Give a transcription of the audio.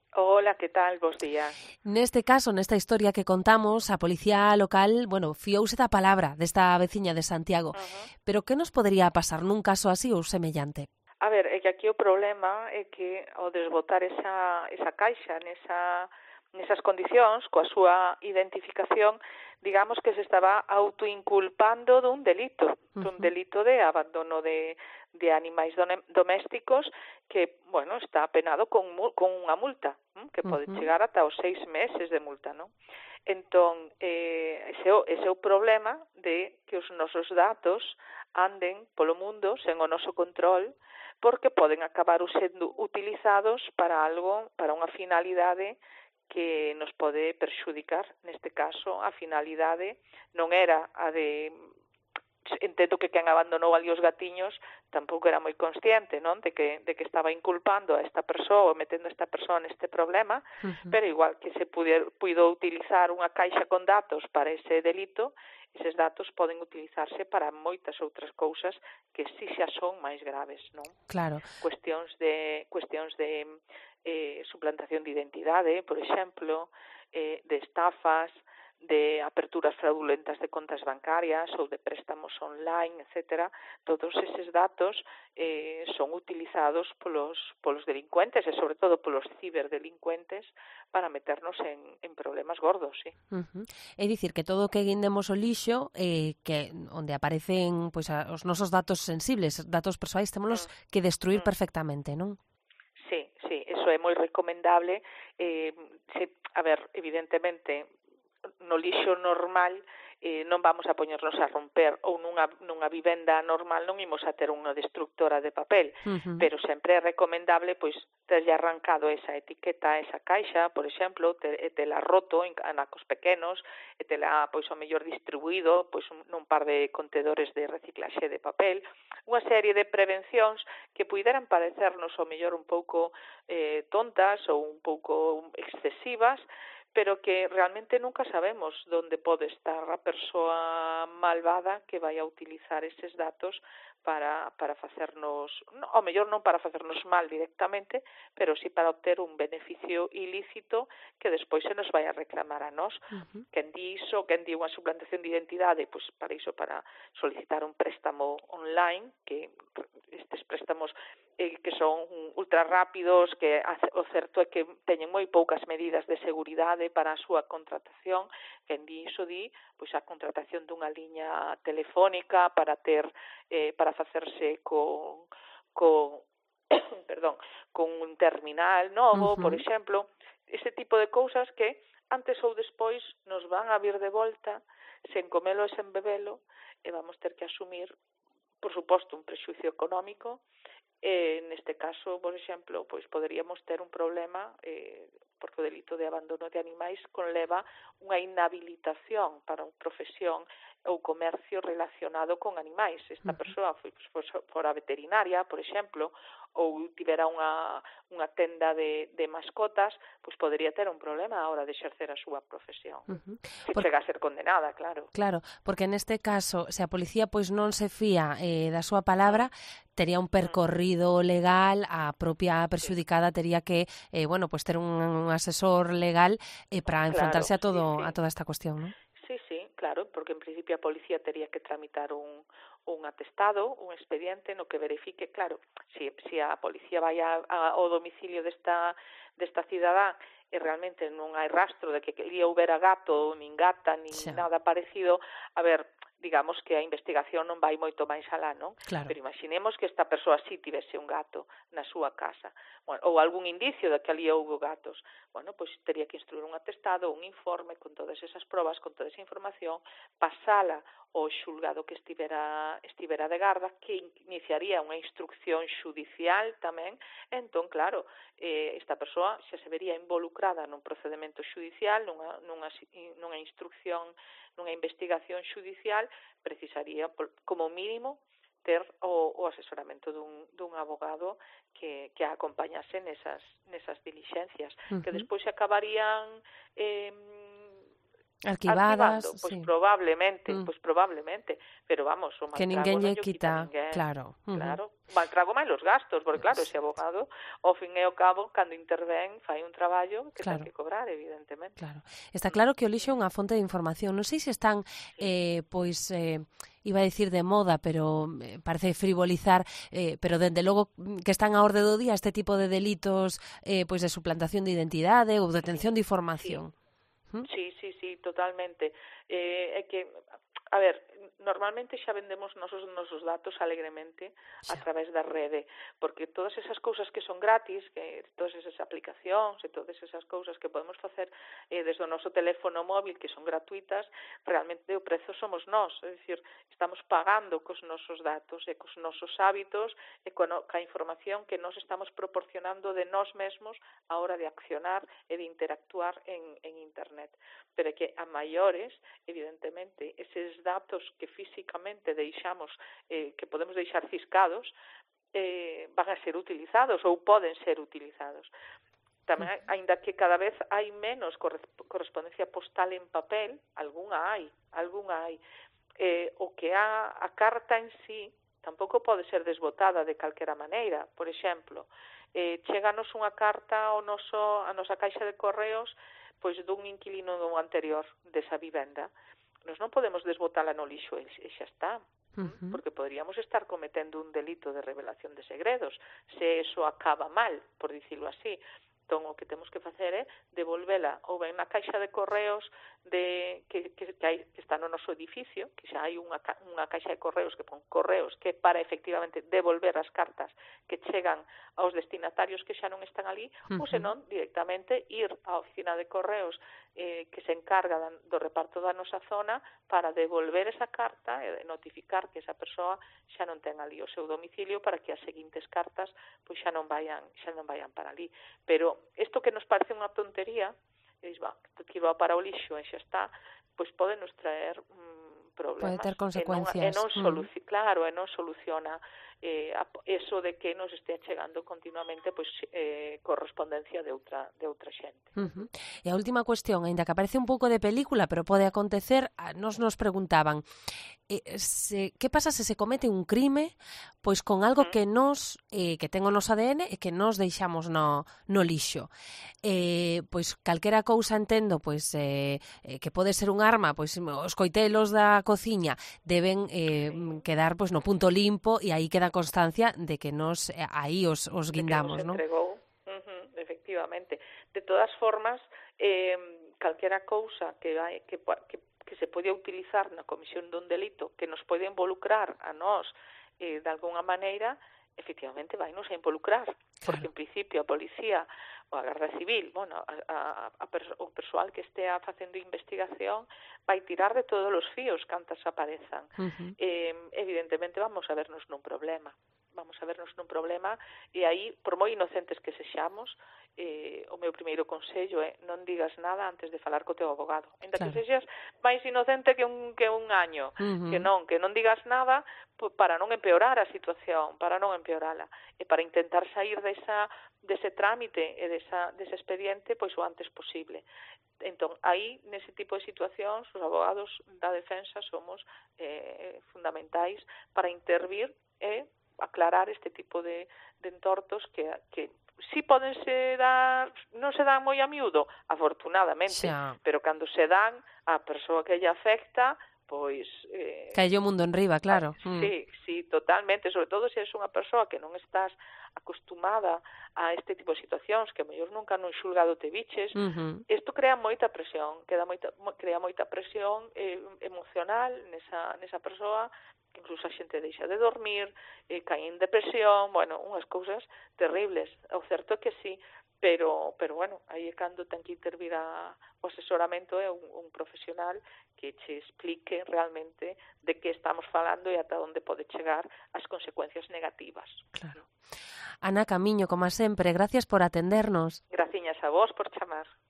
Hola, que tal? Bos días. Neste caso, nesta historia que contamos, a policía local, fiouse da palabra desta veciña de Santiago. Ujú. Pero que nos podería pasar nun caso así ou semellante? A ver, é que aquí o problema é que ao desbotar esa caixa nesas condicións, coa súa identificación, digamos que se estaba autoinculpando dun delito de abandono de animais domésticos que, bueno, está penado con unha multa, que pode chegar ata os 6 meses de multa, non? Entón, ese é o problema de que os nosos datos anden polo mundo sen o noso control, porque poden acabar sendo utilizados para algo, para unha finalidade que nos pode perxudicar. Neste caso, a finalidade non era a de... Entendo que quen abandonou ali os gatiños tampouco era moi consciente, non, de que estaba inculpando a esta persoa ou metendo a esta persoa neste problema, pero igual que se puido utilizar unha caixa con datos para ese delito, eses datos poden utilizarse para moitas outras cousas que si xa son máis graves, non? Claro. Cuestións de suplantación de identidade, por exemplo, de estafas, de aperturas fraudulentas de contas bancarias ou de préstamos online, etcétera. Todos eses datos son utilizados polos delincuentes e, sobre todo, polos ciberdelincuentes para meternos en problemas gordos, sí. É dicir, que todo o que guindemos o lixo, que onde aparecen os nosos datos sensibles, datos persoais, témolos que destruir perfectamente, non? Sí, eso é moi recomendable. A ver, evidentemente, no lixo normal non vamos a poñernos a romper, ou nunha vivenda normal non imos a ter unha destructora de papel, pero sempre é recomendable pois terlle arrancado esa etiqueta, esa caixa, por exemplo, tela roto en anacos pequenos, e tela pois ao mellor distribuído pois nun par de contedores de reciclaxe de papel, unha serie de prevencións que puideran parecernos ao mellor un pouco tontas ou un pouco excesivas, pero que realmente nunca sabemos onde pode estar a persoa malvada que vai a utilizar eses datos para facernos, ao mellor non para facernos mal directamente, pero sí para obter un beneficio ilícito que despois se nos vai a reclamar a nós. Quen di iso, quen di unha suplantación de identidade, pois para iso, para solicitar un préstamo online, que estes préstamos que son ultra rápidos, que o certo é que teñen moi poucas medidas de seguridade para a súa contratación. Quen di iso di pois a contratación dunha liña telefónica para ter para facerse perdón, con un terminal novo, por exemplo, ese tipo de cousas que antes ou despois nos van a vir de volta sen comelo e sen bebelo, e vamos ter que asumir, por suposto, un prexuicio económico. Neste caso, por exemplo, pois poderíamos ter un problema porque o delito de abandono de animais conleva unha inhabilitación para unha profesión ou comercio relacionado con animais. Esta persoa fora veterinaria, por exemplo, ou tivera unha tenda de mascotas, pois podería ter un problema a hora de exercer a súa profesión. Se chega a ser condenada, claro. Claro, porque neste caso, se a policía pois non se fía da súa palabra, tería un percorrido legal, a propia perxudicada tería que, pois ter un asesor legal para enfrontarse a toda esta cuestión, non? Sí, claro, porque en principio a policía tería que tramitar un atestado, un expediente no que verifique, claro, si a policía vai ao domicilio desta cidadá e realmente non hai rastro de que ali houbera gato, nin gata, nin nada parecido, a ver, digamos que a investigación non vai moito máis alá, non? Claro. Pero imaginemos que esta persoa sí tivese un gato na súa casa, bueno, ou algún indicio de que ali houve gatos. Bueno, pois tería que instruir un atestado, un informe con todas esas probas, con toda esa información, pasala ao xulgado que estivera de garda, que iniciaría unha instrucción xudicial tamén. Entón, claro, esta persoa xa se vería involucrada nun procedimento xudicial, nunha instrucción, nunha investigación xudicial, precisaría, como mínimo, ter o asesoramento dun abogado que a acompañase nesas dilixencias, que despois se acabarían arquivando, pois sí. probablemente, pero vamos, o Que maltrago ninguén non lle lle quita quita, ninguén. claro. Claro, maltrago máis os gastos, porque claro, ese abogado, ao fin e ao cabo, cando intervén, fai un traballo que ten Claro. que cobrar, evidentemente. Claro. Está claro que o lixo é unha fonte de información. Non sei se están, iba a decir de moda, pero parece frivolizar, pero dende logo que están á orde do día este tipo de delitos pois de suplantación de identidade ou detención de información. Sí, totalmente. É que, a ver, normalmente xa vendemos nosos datos alegremente a través da rede, porque todas esas cousas que son gratis, que todas esas aplicacións e todas esas cousas que podemos facer desde o noso teléfono móvil, que son gratuitas, realmente o prezo somos nós, é dicir, estamos pagando cos nosos datos e cos nosos hábitos e ca información que nos estamos proporcionando de nós mesmos a hora de accionar e de interactuar en Internet. Pero é que a maiores, evidentemente, eses datos que físicamente deixamos, que podemos deixar ciscados, van a ser utilizados ou poden ser utilizados. Tamén, aínda que cada vez hai menos correspondencia postal en papel, algunha hai. O que a carta en sí tampouco pode ser desbotada de calquera maneira. Por exemplo, cheganos unha carta a nosa caixa de correos pois dun inquilino anterior desa vivenda. Nos non podemos desbotala no lixo e xa está, porque poderíamos estar cometendo un delito de revelación de segredos se eso acaba mal, por dicilo así. Entón, o que temos que facer é devolvela ou ben na caixa de correos que está no noso edificio, que xa hai unha caixa de correos que pon correos, que para efectivamente devolver as cartas que chegan aos destinatarios que xa non están ali, ou senón directamente ir á oficina de correos que se encarga do reparto da nosa zona para devolver esa carta e notificar que esa persoa xa non ten ali o seu domicilio para que as seguintes cartas pois xa non vayan para ali. Pero isto que nos parece unha tontería, que va para o lixo e xa está, pois pode nos traer problemas. Pode ter consecuencias. Claro, e non soluciona eso de que nos estea chegando continuamente pois correspondencia de outra xente. E a última cuestión, aínda que aparece un pouco de película, pero pode acontecer, nos preguntaban que pasa se comete un crime pois con algo que nos que ten o noso ADN e que nos deixamos no lixo. Pois calquera cousa entendo pois que pode ser un arma, pois os coitelos da cociña deben quedar pois no punto limpo e aí queda constancia de que nos aí os guindamos, non? Efectivamente. De todas formas, calquera cousa que se pode utilizar na comisión dun delito que nos pode involucrar a nós de alguna maneira, efectivamente vai nos a involucrar, porque en principio a policía ou a Garda Civil, o persoal que estea facendo investigación vai tirar de todos os fíos cantas aparezan. Evidentemente vamos a vernos nun problema e aí, por moi inocentes que sexamos, o meu primeiro consello é non digas nada antes de falar co teu abogado. Ainda que sexas máis inocente que un año, que non digas nada para non empeorar a situación, para non empeorala, e para intentar sair dese trámite e dese expediente pois o antes posible. Entón, aí, nese tipo de situacións, os abogados da defensa somos fundamentais para intervir e aclarar este tipo de entortos que si poden dar, non se dan moi a miúdo, afortunadamente, pero cando se dan, a persoa que lle afecta, pois... Cae o mundo enriba, claro. Sí, totalmente, sobre todo se és unha persoa que non estás acostumada a este tipo de situacións, que mellor nunca nun xulgado te biches, isto crea moita presión, crea moita presión emocional nesa persoa, que incluso a xente deixa de dormir, cae en depresión, unhas cousas terribles. O certo é que sí, pero aí é cando ten que intervir o asesoramento é un profesional que che explique realmente de que estamos falando e ata onde pode chegar as consecuencias negativas. Claro. Ana Camiño, como sempre, gracias por atendernos. Graciñas a vos por chamar.